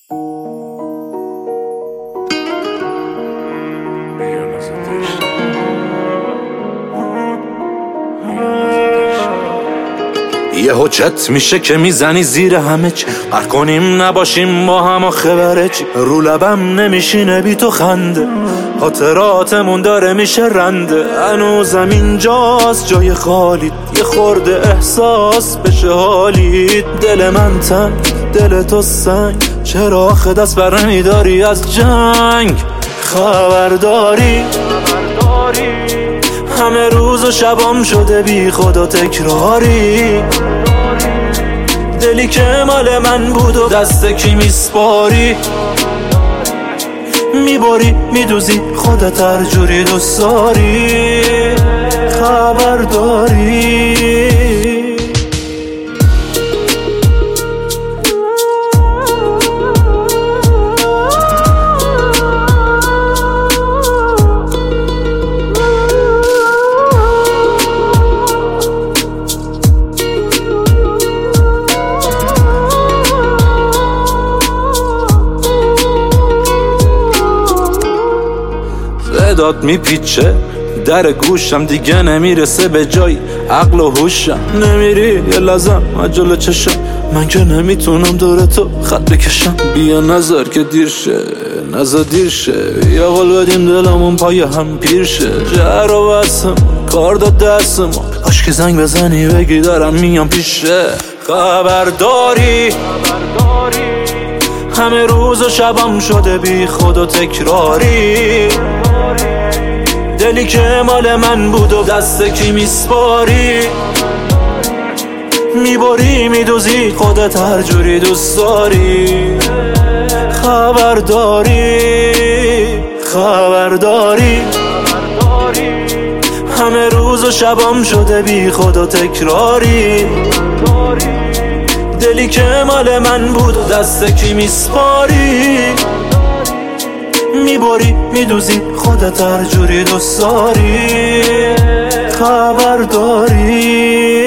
یه حجت میشه که میزنی زیر همه چی، قهر کنیم نباشیم با هم آخه بره چی؟ رو لبم نمیشینه بی تو خنده، خاطراتمون داره میشه رنده. هنوزم اینجاست جای خالی، یه خورده احساس بشه حالی. دل من تنگ دل تو سنگ، چرا آخه دست بر نمیداری از جنگ؟ خبرداری همه روز و شبام شده بی خدا تکراری. دلی که مال من بود و دست کی میسپاری؟ میبری میدوزی خودت هر جوری دوست داری. خبرداری داد میپیچه در گوشم، دیگه نمیرسه به جای عقل و هوشم. نمیری یه لحظم عجله چشم، من که نمیتونم دور تو خط بکشم. بیا نظر که دیر شه نظر دیر شه، یه قول بدیم دلمون پای هم پیر شه. جهر و بسم کار داد دست ما، کاش که زنگ بزنی بگی دارم میام پیشه. خبرداری همه روز و شبم شده بی خود و تکراری. دلی که مال من بود و دست کی میسپاری؟ میبری میدوزی خودت هر جوری دوست داری. خبرداری همه روز و شبم شده بی خود و تکراری. دلی که مال من بود و دست کی میسپاری؟ میبری میدوزی خودت هر جوری دوست داری. خبرداری